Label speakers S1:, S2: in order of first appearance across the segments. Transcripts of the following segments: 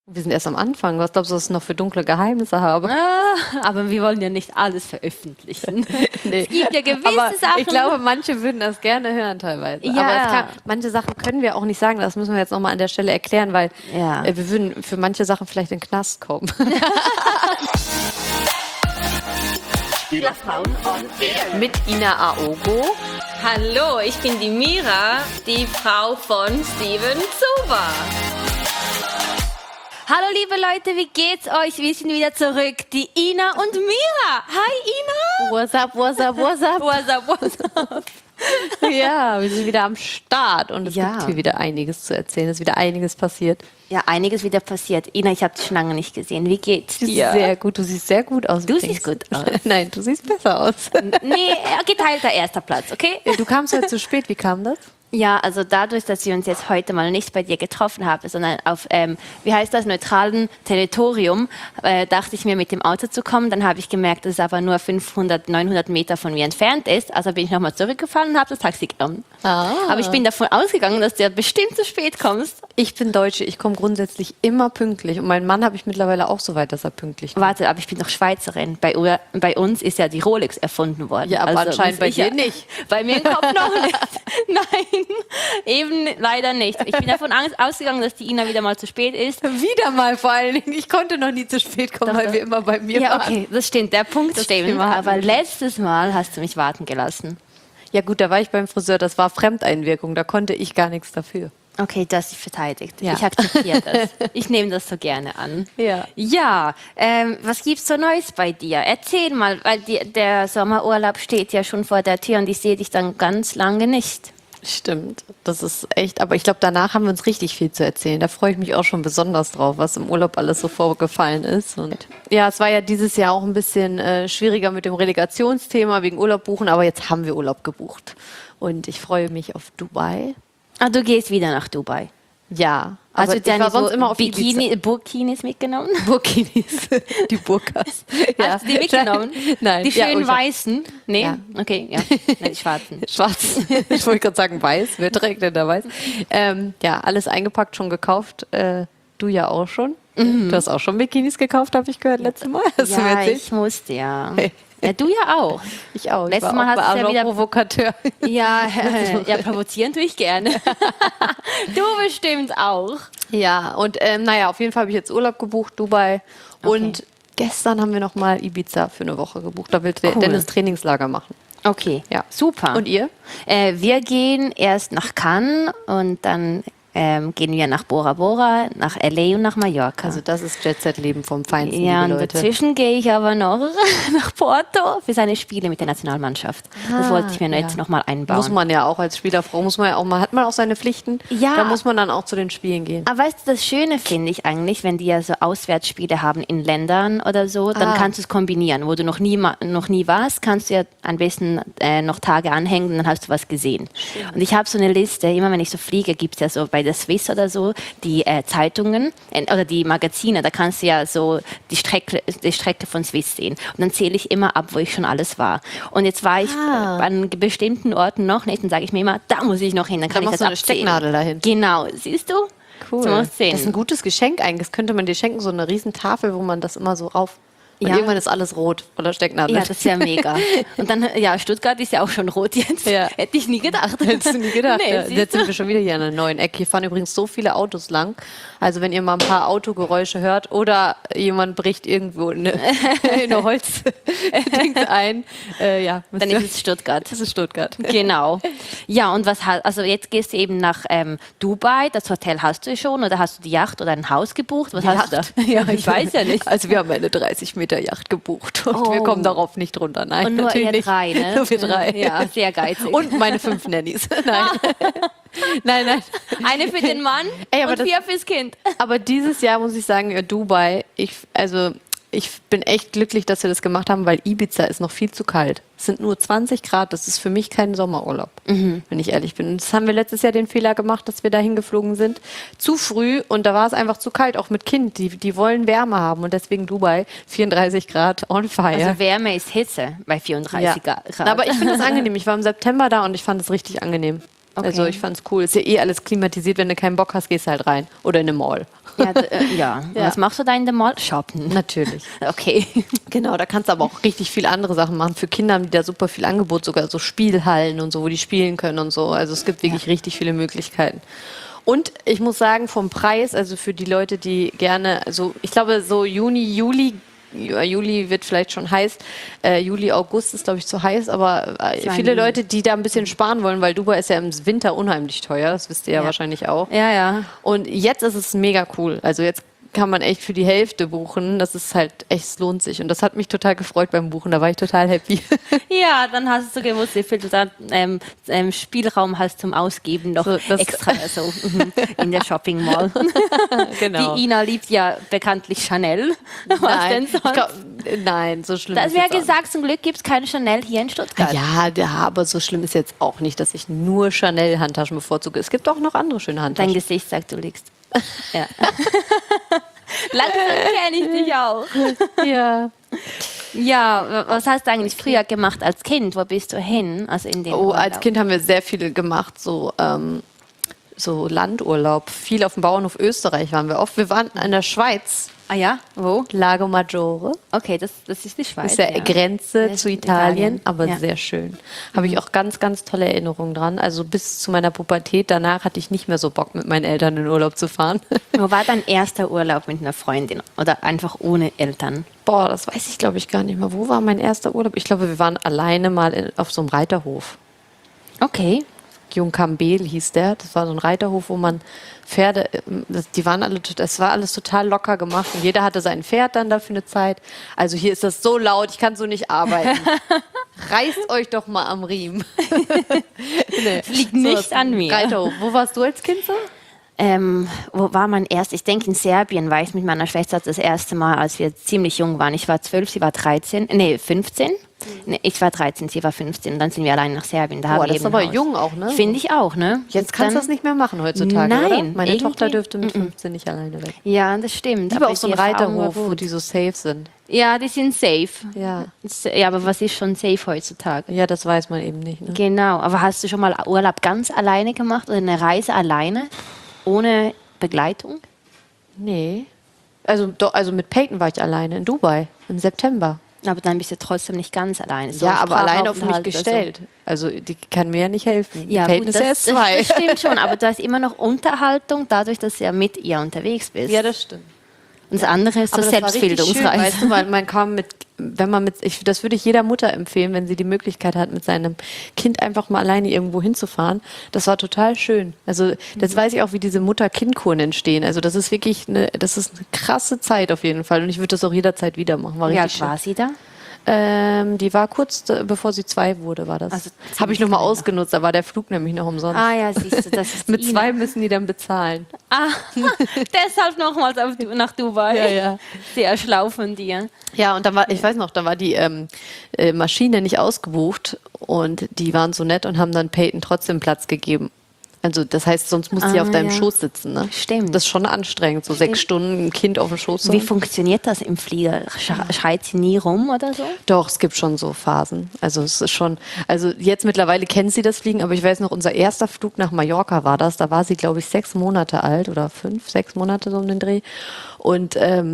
S1: Wir sind erst am Anfang. Was glaubst du, was ich noch für dunkle Geheimnisse habe?
S2: Aber wir wollen ja nicht alles veröffentlichen.
S1: Nee.
S2: Es gibt ja gewisse
S1: Aber
S2: Sachen.
S1: ich glaube, manche würden das gerne hören teilweise.
S2: Ja.
S1: Aber manche Sachen können wir auch nicht sagen. Das müssen wir jetzt nochmal an der Stelle erklären, weil
S2: Ja.
S1: wir würden für manche Sachen vielleicht in den Knast kommen.
S2: Spielerfrauen on Air.
S1: Mit Ina Aogo.
S2: Hallo, ich bin die Mira, die Frau von Steven Zuber. Hallo liebe Leute, wie geht's euch? Wir sind wieder zurück, die Ina und Mira. Hi Ina.
S1: What's up, what's up, what's up?
S2: What's up, what's up?
S1: Ja, wir sind wieder am Start und es
S2: Ja.
S1: gibt hier wieder einiges zu erzählen. Es ist wieder einiges passiert.
S2: Ja, einiges wieder passiert. Ina, ich habe dich schon lange nicht gesehen. Wie geht's dir?
S1: Sehr gut, du siehst sehr gut aus.
S2: Du
S1: übrigens.
S2: siehst gut aus.
S1: Nein, du siehst besser aus.
S2: Nee, geteilter erster Platz, okay?
S1: Du kamst heute zu spät, wie kam das?
S2: Ja, also dadurch, dass wir uns jetzt heute mal nicht bei dir getroffen haben, sondern auf, wie heißt das, neutralen Territorium, dachte ich mir, mit dem Auto zu kommen. Dann habe ich gemerkt, dass es aber nur 500, 900 Meter von mir entfernt ist. Also bin ich nochmal zurückgefahren und habe das Taxi genommen. Aber ich bin davon ausgegangen, dass du ja bestimmt zu spät kommst.
S1: Ich bin Deutsche, ich komme grundsätzlich immer pünktlich. Und meinen Mann habe ich mittlerweile auch so weit, dass er pünktlich kommt.
S2: Warte, aber ich bin doch Schweizerin. Bei uns ist ja die Rolex erfunden worden.
S1: Ja, aber anscheinend
S2: muss
S1: bei
S2: ich
S1: dir nicht.
S2: Bei mir im Kopf noch nicht. Nein, eben leider nicht. Ich bin davon ausgegangen, dass die Ina wieder mal zu spät ist.
S1: Wieder mal vor allen Dingen. Ich konnte noch nie zu spät kommen, weil wir immer bei mir
S2: Ja,
S1: waren.
S2: okay, das stimmt. Der Punkt
S1: Das
S2: stimmt.
S1: Thema hatten
S2: Aber
S1: wir.
S2: letztes Mal hast du mich warten gelassen.
S1: Ja gut, da war ich beim Friseur, das war Fremdeinwirkung, da konnte ich gar nichts dafür.
S2: Okay, du hast dich verteidigt.
S1: Ja.
S2: Ich akzeptiere das. Ich nehme das so gerne an.
S1: Ja.
S2: Ja, was gibt's so Neues bei dir? Erzähl mal, weil der Sommerurlaub steht ja schon vor der Tür und ich sehe dich dann ganz lange nicht.
S1: Stimmt, das ist echt, aber ich glaube, danach haben wir uns richtig viel zu erzählen. Da freue ich mich auch schon besonders drauf, was im Urlaub alles so vorgefallen ist. Und ja, es war ja dieses Jahr auch ein bisschen schwieriger mit dem Relegationsthema wegen Urlaub buchen, aber jetzt haben wir Urlaub gebucht. Und ich freue mich auf Dubai.
S2: Ah, du gehst wieder nach Dubai.
S1: Ja,
S2: Also
S1: aber ich war sonst immer auf
S2: Burkinis mitgenommen?
S1: Burkinis, die Burkas.
S2: Hast du die mitgenommen?
S1: Nein.
S2: Die
S1: Ja,
S2: schönen
S1: ich hab-
S2: weißen? Nee?
S1: Ja.
S2: Okay, ja. Nein, die schwarzen.
S1: Schwarz. Ich wollte gerade sagen weiß. Wer trägt denn da weiß? Ja, alles eingepackt, schon gekauft. Du ja auch schon. Du hast auch schon Bikinis gekauft, habe ich gehört, letztes Mal. Hast du mir
S2: Ja,
S1: erzählt?
S2: ich musste, ja. Ja, du ja auch.
S1: Ich auch.
S2: Letztes
S1: ich
S2: Mal
S1: war auch
S2: hast du ja
S1: bei
S2: wieder-
S1: Provokateur.
S2: Ja, ja, provozieren tue ich gerne. Du bestimmt auch.
S1: Ja, und naja, auf jeden Fall habe ich jetzt Urlaub gebucht, Dubai. Und gestern haben wir nochmal Ibiza für eine Woche gebucht. Da will
S2: Cool.
S1: Dennis Trainingslager machen.
S2: Okay,
S1: Ja.
S2: super.
S1: Und ihr?
S2: Wir gehen erst nach Cannes und dann gehen wir nach Bora Bora, nach L.A. und nach Mallorca.
S1: Also das ist Jet-Set-Leben vom Feinsten,
S2: ja,
S1: liebe
S2: und
S1: Leute.
S2: dazwischen gehe ich aber noch nach Porto für seine Spiele mit der Nationalmannschaft. Das wollte ich mir jetzt nochmal einbauen.
S1: Muss man ja auch als Spielerfrau, muss man ja auch mal, hat man auch seine Pflichten.
S2: Ja.
S1: Da muss man dann auch zu den Spielen gehen.
S2: Aber weißt du, das Schöne finde ich eigentlich, wenn die ja so Auswärtsspiele haben in Ländern oder so, dann kannst du es kombinieren. Wo du noch nie warst, kannst du ja ein bisschen noch Tage anhängen und dann hast du was gesehen. Und ich habe so eine Liste, immer wenn ich so fliege, gibt es ja so bei der Swiss oder so die Zeitungen oder die Magazine, da kannst du ja so die Strecke von Swiss sehen. Und dann zähle ich immer ab, wo ich schon alles war. Und jetzt war ich an bestimmten Orten noch nicht, dann sage ich mir immer, da muss ich noch hin, dann kann ich
S1: machst
S2: das
S1: du eine
S2: abzählen.
S1: Stecknadel dahin.
S2: Genau, siehst du?
S1: Cool.
S2: So musst du sehen.
S1: Das ist ein gutes Geschenk eigentlich. Das könnte man dir schenken, so eine riesen Tafel, wo man das immer so rauf... Und
S2: Ja.
S1: irgendwann ist alles rot oder Stecknadel.
S2: Ja, das ist ja mega. Und dann, ja, Stuttgart ist ja auch schon rot jetzt.
S1: Ja.
S2: Hätte ich nie gedacht.
S1: Hättest du nie gedacht.
S2: Nee,
S1: Ja.
S2: siehst
S1: Jetzt
S2: du?
S1: sind wir schon wieder hier an einer neuen Ecke. Hier fahren übrigens so viele Autos lang. Also wenn ihr mal ein paar Autogeräusche hört oder jemand bricht irgendwo in eine Holzdings ein, ja.
S2: Dann ist es Stuttgart.
S1: Das ist Stuttgart.
S2: Genau. Ja, und also jetzt gehst du eben nach Dubai. Das Hotel hast du schon oder hast du die Yacht oder ein Haus gebucht? Was hast du da?
S1: Ja,
S2: ich weiß ja nicht.
S1: Also wir haben eine 30 Meter Yacht gebucht und wir
S2: Oh.
S1: kommen darauf nicht runter. Nein,
S2: Und nur
S1: natürlich
S2: ihr
S1: nicht.
S2: drei, ne?
S1: Nur wir drei.
S2: Ja, sehr geizig.
S1: Und meine 5 Nannies. Nein. Nein.
S2: eine für den Mann
S1: Ey, aber
S2: und
S1: das-
S2: 4 fürs Kind.
S1: Aber dieses Jahr muss ich sagen, Dubai, ich bin echt glücklich, dass wir das gemacht haben, weil Ibiza ist noch viel zu kalt. Es sind nur 20 Grad, das ist für mich kein Sommerurlaub, wenn ich ehrlich bin. Und das haben wir letztes Jahr den Fehler gemacht, dass wir da hingeflogen sind. Zu früh und da war es einfach zu kalt, auch mit Kind. Die wollen Wärme haben und deswegen Dubai, 34 Grad on fire.
S2: Also Wärme ist Hitze bei 34 Grad.
S1: Aber ich finde es angenehm. Ich war im September da und ich fand es richtig angenehm.
S2: Okay.
S1: Also ich fand es cool. Ist ja eh alles klimatisiert. Wenn du keinen Bock hast, gehst du halt rein. Oder in eine Mall.
S2: Ja, ja.
S1: Ja.
S2: Was machst du da in der Mall? Shoppen.
S1: Natürlich.
S2: Okay.
S1: Genau, da kannst du aber auch richtig viel andere Sachen machen. Für Kinder haben die da super viel Angebot, sogar so Spielhallen und so, wo die spielen können und so. Also es gibt wirklich richtig viele Möglichkeiten. Und ich muss sagen, vom Preis, also für die Leute, die gerne, also ich glaube so Juli wird vielleicht schon heiß. Juli, August ist, glaube ich, zu heiß. Aber viele Leute, die da ein bisschen sparen wollen, weil Dubai ist ja im Winter unheimlich teuer. Das wisst ihr ja wahrscheinlich auch.
S2: Ja, ja.
S1: Und jetzt ist es mega cool. Also jetzt kann man echt für die Hälfte buchen. Das ist halt echt, es lohnt sich. Und das hat mich total gefreut beim Buchen. Da war ich total happy.
S2: Ja, dann hast du gewusst, wie viel du da Spielraum hast zum Ausgeben noch
S1: So, das-
S2: extra in der Shopping Mall.
S1: Genau.
S2: Die Ina liebt ja bekanntlich Chanel. Was denn sonst?
S1: Nein, so schlimm
S2: Das
S1: ist
S2: wäre
S1: jetzt auch
S2: gesagt, zum Glück gibt es keine Chanel hier in Stuttgart.
S1: Ja, aber so schlimm ist jetzt auch nicht, dass ich nur Chanel-Handtaschen bevorzuge. Es gibt auch noch andere schöne
S2: Dein
S1: Handtaschen.
S2: Gesicht sagt, du liegst. Ja. Langsam kenne ich dich auch.
S1: Ja.
S2: Ja, was hast du eigentlich früher gemacht als Kind? Wo bist du hin? Also in den
S1: Oh, als
S2: Urlaub?
S1: Kind haben wir sehr viel gemacht, so Landurlaub. Viel auf dem Bauernhof Österreich waren wir oft. Wir waren in der Schweiz,
S2: Ah ja, wo?
S1: Lago Maggiore.
S2: Okay, das ist die Schweiz.
S1: Ist ja Grenze
S2: Das
S1: zu
S2: ist
S1: Italien, aber
S2: ja.
S1: sehr schön. Habe ich auch ganz, ganz tolle Erinnerungen dran. Also bis zu meiner Pubertät. Danach hatte ich nicht mehr so Bock, mit meinen Eltern in Urlaub zu fahren.
S2: Wo war dein erster Urlaub mit einer Freundin oder einfach ohne Eltern?
S1: Boah, das weiß ich, glaube ich, gar nicht mehr. Wo war mein erster Urlaub? Ich glaube, wir waren alleine mal auf so einem Reiterhof.
S2: Okay.
S1: Jungkambel hieß der. Das war so ein Reiterhof, wo man Pferde, die waren alle, das war alles total locker gemacht und jeder hatte sein Pferd dann dafür eine Zeit. Also hier ist das so laut, ich kann so nicht arbeiten. Reißt euch doch mal am Riemen. Nee,
S2: Liegt nicht
S1: was,
S2: an mir.
S1: Reiterhof. Wo warst du als Kind so?
S2: Wo war mein erst? Ich denke, in Serbien war ich mit meiner Schwester das erste Mal, als wir ziemlich jung waren. Ich war 12, sie war 13, nee, 15. Nee, ich war 13, sie war 15. Und dann sind wir allein nach Serbien. Da
S1: Boah,
S2: haben wir
S1: das ist
S2: eben
S1: aber
S2: ein Haus.
S1: jung auch, ne?
S2: Finde ich auch, ne?
S1: Jetzt kannst du
S2: Dann-
S1: das nicht mehr machen heutzutage,
S2: Nein,
S1: oder? Meine
S2: irgendwie-
S1: Tochter dürfte mit 15 nicht alleine weg.
S2: Ja, das stimmt.
S1: Lieber
S2: aber
S1: auf so einem
S2: die Erfahrung war
S1: Reiterhof, wo
S2: gut.
S1: die so safe sind.
S2: Ja, die sind safe.
S1: Ja.
S2: Ja, aber was ist schon safe heutzutage?
S1: Ja, das weiß man eben nicht. Ne?
S2: Genau, aber hast du schon mal Urlaub ganz alleine gemacht oder eine Reise alleine, ohne Begleitung?
S1: Nee. Also mit Peyton war ich alleine in Dubai im September.
S2: Aber dann bist du trotzdem nicht ganz alleine. So
S1: Ja, aber alleine auf mich
S2: Sprachaufenthalt oder so.
S1: gestellt. Also die kann mir ja nicht helfen.
S2: Ja,
S1: Peyton
S2: gut,
S1: ist ja erst 2.
S2: das stimmt schon, aber du hast immer noch Unterhaltung, dadurch, dass du ja mit ihr unterwegs bist.
S1: Ja, das stimmt.
S2: Und das andere ist so
S1: Aber das war richtig schön,
S2: Selbstbildungsreise.
S1: weißt du, weil man kam das würde ich jeder Mutter empfehlen, wenn sie die Möglichkeit hat, mit seinem Kind einfach mal alleine irgendwo hinzufahren. Das war total schön. Also das weiß ich auch, wie diese Mutter-Kind-Kuren entstehen. Also das ist wirklich das ist eine krasse Zeit auf jeden Fall. Und ich würde das auch jederzeit wieder machen. War
S2: Wie
S1: richtig
S2: alt war sie da?
S1: Die war kurz bevor sie 2 wurde, war das.
S2: Also
S1: Habe ich nochmal ausgenutzt, da war der Flug nämlich noch umsonst.
S2: Ah ja, siehst du, das ist
S1: Mit
S2: Ina.
S1: 2 müssen die dann bezahlen.
S2: Ah, deshalb nochmals nach Dubai.
S1: Ja, ja.
S2: Sehr schlau von dir.
S1: Ja, und dann war, ich weiß noch, da war die Maschine nicht ausgebucht und die waren so nett und haben dann Peyton trotzdem Platz gegeben. Also das heißt, sonst musst du ja auf deinem
S2: ja.
S1: Schoß sitzen, ne?
S2: Stimmt.
S1: Das ist schon anstrengend, so 6 Stunden ein Kind auf dem Schoß zu
S2: Wie
S1: haben.
S2: funktioniert das im Flieger? Schreit sie nie rum oder so?
S1: Doch, es gibt schon so Phasen. Also es ist schon, also jetzt mittlerweile kennt sie das Fliegen, aber ich weiß noch, unser erster Flug nach Mallorca war das. Da war sie, glaube ich, 6 Monate alt oder 5, 6 Monate so um den Dreh. Und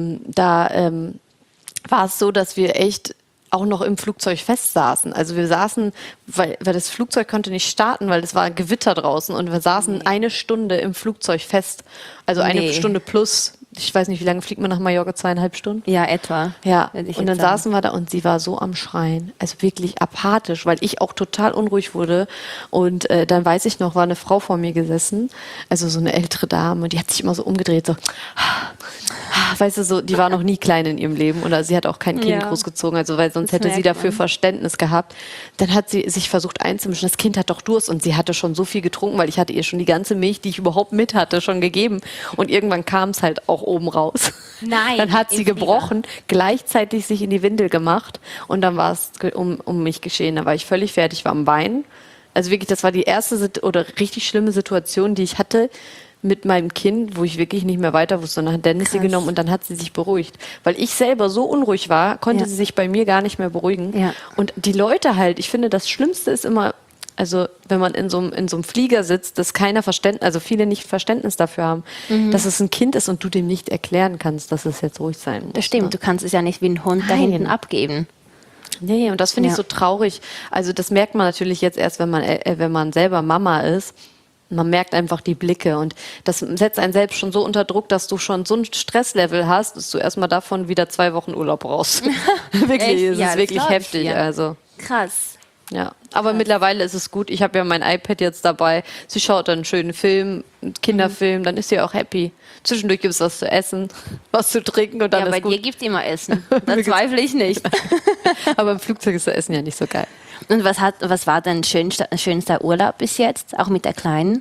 S1: war es so, dass wir echt auch noch im Flugzeug festsaßen. Also wir saßen, weil das Flugzeug konnte nicht starten, weil es war Gewitter draußen und wir saßen 1 Stunde im Flugzeug fest. Also 1 Stunde plus, ich weiß nicht, wie lange fliegt man nach Mallorca, 2,5 Stunden?
S2: Ja, etwa.
S1: Ja,
S2: Würde ich
S1: und dann
S2: jetzt sagen.
S1: saßen wir da und sie war so am Schreien, also wirklich apathisch, weil ich auch total unruhig wurde. Und dann weiß ich noch, war eine Frau vor mir gesessen, also so eine ältere Dame, und die hat sich immer so umgedreht, so, weißt du, so, die war noch nie klein in ihrem Leben oder sie hat auch kein Kind
S2: Ja.
S1: großgezogen, also weil sonst
S2: Das
S1: hätte sie
S2: merkt
S1: dafür
S2: man.
S1: Verständnis gehabt. Dann hat sie sich versucht einzumischen, das Kind hat doch Durst und sie hatte schon so viel getrunken, weil ich hatte ihr schon die ganze Milch, die ich überhaupt mit hatte, schon gegeben. Und irgendwann kam es halt auch oben raus.
S2: Nein,
S1: Dann hat sie
S2: im Flieger.
S1: gebrochen, gleichzeitig sich in die Windel gemacht und dann war es um mich geschehen. Da war ich völlig fertig, war am Weinen. Also wirklich, das war die erste oder richtig schlimme Situation, die ich hatte mit meinem Kind, wo ich wirklich nicht mehr weiter wusste. Und dann hat Dennis sie
S2: Krass.
S1: genommen und dann hat sie sich beruhigt. Weil ich selber so unruhig war, konnte
S2: Ja.
S1: sie sich bei mir gar nicht mehr beruhigen.
S2: Ja.
S1: Und die Leute halt, ich finde, das Schlimmste ist immer, also wenn man in so einem Flieger sitzt, dass keiner also viele nicht Verständnis dafür haben, dass es ein Kind ist und du dem nicht erklären kannst, dass es jetzt ruhig sein muss.
S2: Das stimmt, du kannst es ja nicht wie ein Hund da hinten abgeben.
S1: Nee, und das finde ich so traurig. Also das merkt man natürlich jetzt erst, wenn man selber Mama ist. Man merkt einfach die Blicke und das setzt einen selbst schon so unter Druck, dass du schon so ein Stresslevel hast, dass du erstmal davon wieder 2 Wochen Urlaub brauchst. Wirklich, es ist wirklich heftig. Also.
S2: Krass.
S1: Ja, aber mittlerweile ist es gut. Ich habe ja mein iPad jetzt dabei. Sie schaut dann einen schönen Film, einen Kinderfilm, dann ist sie auch happy. Zwischendurch gibt es was zu essen, was zu trinken und dann ist
S2: bei
S1: gut.
S2: dir gibt es immer Essen. Da zweifle ich nicht.
S1: Aber im Flugzeug ist das Essen ja nicht so geil.
S2: Und was war dein schönster Urlaub bis jetzt? Auch mit der Kleinen?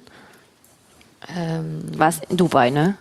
S2: Was in Dubai, ne?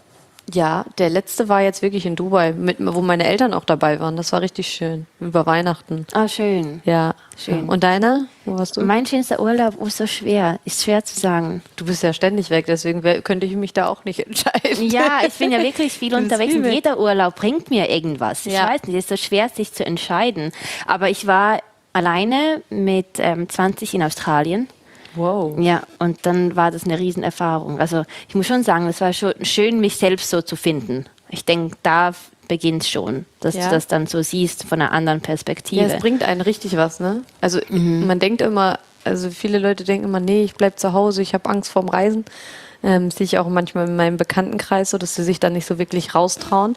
S1: Ja, der letzte war jetzt wirklich in Dubai, wo meine Eltern auch dabei waren. Das war richtig schön. Über Weihnachten.
S2: Ah, schön.
S1: Ja.
S2: Schön.
S1: Und deiner? Wo warst du?
S2: Mein schönster Urlaub ist so schwer. Ist schwer zu sagen.
S1: Du bist ja ständig weg, deswegen könnte ich mich da auch nicht entscheiden.
S2: Ja, ich bin ja wirklich viel unterwegs und jeder Urlaub bringt mir irgendwas. Ich weiß nicht, es ist so schwer, sich zu entscheiden. Aber ich war alleine mit 20 in Australien.
S1: Wow.
S2: Ja, und dann war das eine Riesenerfahrung. Also ich muss schon sagen, es war schon schön, mich selbst so zu finden. Ich denke, da beginnt es schon, dass du das dann so siehst von einer anderen Perspektive.
S1: Ja, es bringt einen richtig was, ne? Also man denkt immer, also viele Leute denken immer, nee, ich bleib zu Hause, ich habe Angst vorm Reisen. Sehe ich auch manchmal in meinem Bekanntenkreis so, dass sie sich dann nicht so wirklich raustrauen.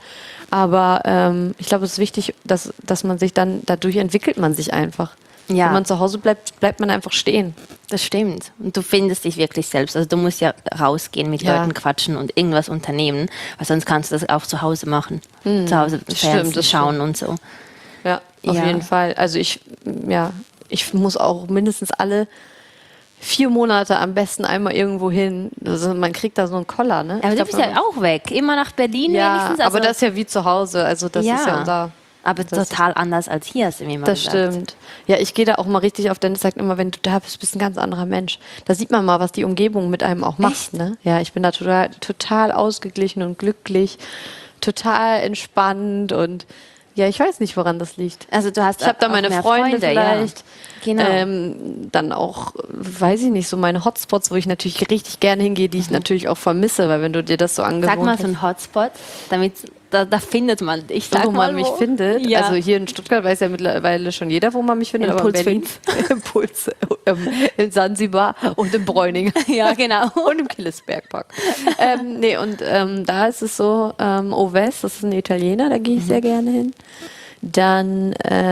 S1: Aber ich glaube, es ist wichtig, dass man sich dann, dadurch entwickelt man sich einfach.
S2: Ja.
S1: Wenn man zu Hause bleibt, bleibt man einfach stehen.
S2: Das stimmt. Und du findest dich wirklich selbst. Also du musst ja rausgehen, mit Leuten quatschen und irgendwas unternehmen, weil sonst kannst du das auch zu Hause machen. Zu Hause Fernsehen schauen und so.
S1: Ja, auf jeden Fall. Also ich muss auch mindestens alle 4 Monate am besten einmal irgendwo hin. Also man kriegt da so einen Koller, ne?
S2: Aber du bist ja auch weg. Immer nach Berlin wenigstens.
S1: Ja, aber das ist ja wie zu Hause. Also das ist ja unser...
S2: Aber total anders als hier, hast du mir immer gesagt.
S1: Das stimmt. Ja, ich gehe da auch mal richtig auf, Dennis sagt immer, wenn du da bist, bist du ein ganz anderer Mensch. Da sieht man mal, was die Umgebung mit einem auch macht. Ne? Ja, ich bin da total ausgeglichen und glücklich, total entspannt und ja, ich weiß nicht, woran das liegt.
S2: Also ich
S1: habe da meine Freunde vielleicht.
S2: Ja. Genau.
S1: Dann auch, weiß ich nicht, so meine Hotspots, wo ich natürlich richtig gerne hingehe, die ich natürlich auch vermisse, weil wenn du dir das so angewohnt hast.
S2: Sag mal so ein Hotspot, damit da findet man dich.
S1: Wo man mich findet.
S2: Ja.
S1: Also hier in Stuttgart weiß ja mittlerweile schon jeder, wo man mich findet.
S2: Impuls
S1: aber in Berlin,
S2: 5.
S1: Impuls, in Sansibar und in Bräuning.
S2: Ja, genau.
S1: Und im Killesbergpark. Da ist es so, Oves, das ist ein Italiener, da gehe ich sehr gerne hin. Dann,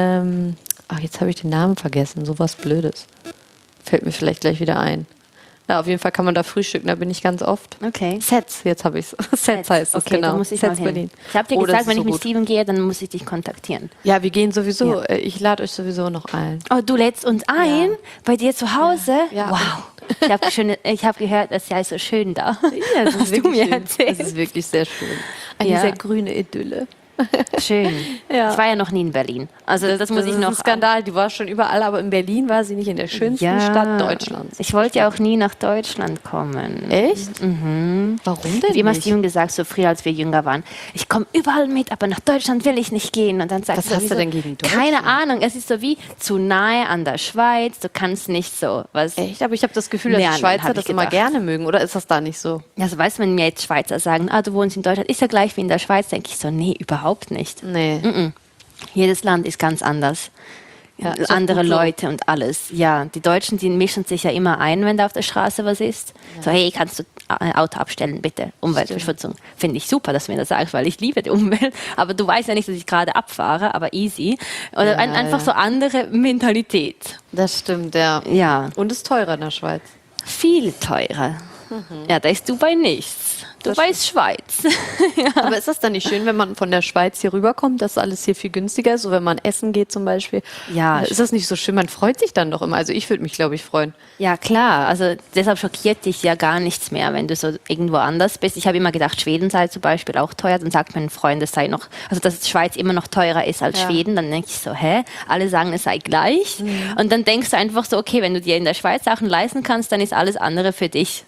S1: jetzt habe ich den Namen vergessen, sowas Blödes. Fällt mir vielleicht gleich wieder ein. Ja, auf jeden Fall kann man da frühstücken, da bin ich ganz oft.
S2: Okay.
S1: Sets, jetzt habe ich es. Sets heißt das,
S2: okay,
S1: genau.
S2: Da muss ich
S1: Sets
S2: mal hin.
S1: Berlin.
S2: Ich habe dir gesagt, wenn ich mit Steven gehe, dann muss ich dich kontaktieren.
S1: Ja, wir gehen sowieso. Ja. Ich lade euch sowieso noch ein.
S2: Oh, du lädst uns ein? Ja. Bei dir zu Hause?
S1: Ja.
S2: Wow. Ich habe gehört, es sei so schön da.
S1: Ja, das ist
S2: Hast du mir
S1: schön.
S2: erzählt.
S1: Es ist wirklich sehr schön. Eine sehr grüne Idylle.
S2: Schön.
S1: Ja.
S2: Ich war ja noch nie in Berlin. Also das muss ich noch.
S1: Das ist ein Skandal. Die war schon überall, aber in Berlin war sie nicht in der schönsten Stadt Deutschlands.
S2: Ich wollte ja auch nie nach Deutschland kommen.
S1: Echt?
S2: Mhm.
S1: Warum denn
S2: Wie immer
S1: nicht?
S2: Steven gesagt, so früher als wir jünger waren, ich komme überall mit, aber nach Deutschland will ich nicht gehen. Und dann sagt
S1: Was hast du denn gegen Deutschland?
S2: Keine Ahnung. Es ist so wie zu nahe an der Schweiz. Du kannst nicht so was.
S1: Echt? Aber ich habe das Gefühl, dass die Schweizer das immer gerne mögen. Oder ist das da nicht so?
S2: Also weißt du, wenn mir jetzt Schweizer sagen, du wohnst in Deutschland, ist ja gleich wie in der Schweiz, denke ich so, nee, überhaupt nicht.
S1: Nee.
S2: Jedes Land ist ganz anders.
S1: Ja,
S2: andere Leute und alles. Ja, die Deutschen, die mischen sich ja immer ein, wenn da auf der Straße was ist. Ja. So, hey, kannst du ein Auto abstellen, bitte? Umweltverschmutzung. Finde ich super, dass du mir das sagst, weil ich liebe die Umwelt. Aber du weißt ja nicht, dass ich gerade abfahre, aber easy. Oder einfach so andere Mentalität.
S1: Das stimmt, ja.
S2: Ja.
S1: Und es ist teurer in der Schweiz.
S2: Viel teurer. Ja, da ist Dubai nichts. Dubai ist Schweiz.
S1: Ja. Aber ist das dann nicht schön, wenn man von der Schweiz hier rüberkommt, dass alles hier viel günstiger ist? So wenn man essen geht zum Beispiel.
S2: Ja.
S1: Ist das nicht so schön? Man freut sich dann doch immer. Also ich würde mich, glaube ich, freuen.
S2: Ja, klar. Also deshalb schockiert dich ja gar nichts mehr, wenn du so irgendwo anders bist. Ich habe immer gedacht, Schweden sei zum Beispiel auch teuer. Dann sagt mein Freund, es sei noch, also dass die Schweiz immer noch teurer ist als Schweden. Dann denke ich so, alle sagen, es sei gleich. Und dann denkst du einfach so, okay, wenn du dir in der Schweiz Sachen leisten kannst, dann ist alles andere für dich.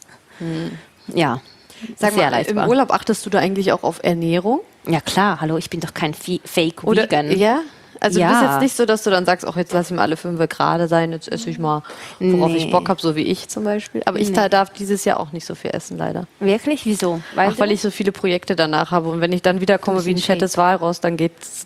S2: Ja.
S1: Sag mal, im Urlaub achtest du da eigentlich auch auf Ernährung?
S2: Ja klar, hallo, ich bin doch kein Fake-Vegan.
S1: Ja? Also du bist jetzt nicht so, dass du dann sagst, ach, jetzt lass ich mal alle 5 gerade sein, jetzt esse ich mal, worauf ich Bock habe, so wie ich zum Beispiel. Aber ich darf dieses Jahr auch nicht so viel essen, leider.
S2: Wirklich? Wieso?
S1: Weil ich so viele Projekte danach habe. Und wenn ich dann wieder komme wie ein fettes Walross, dann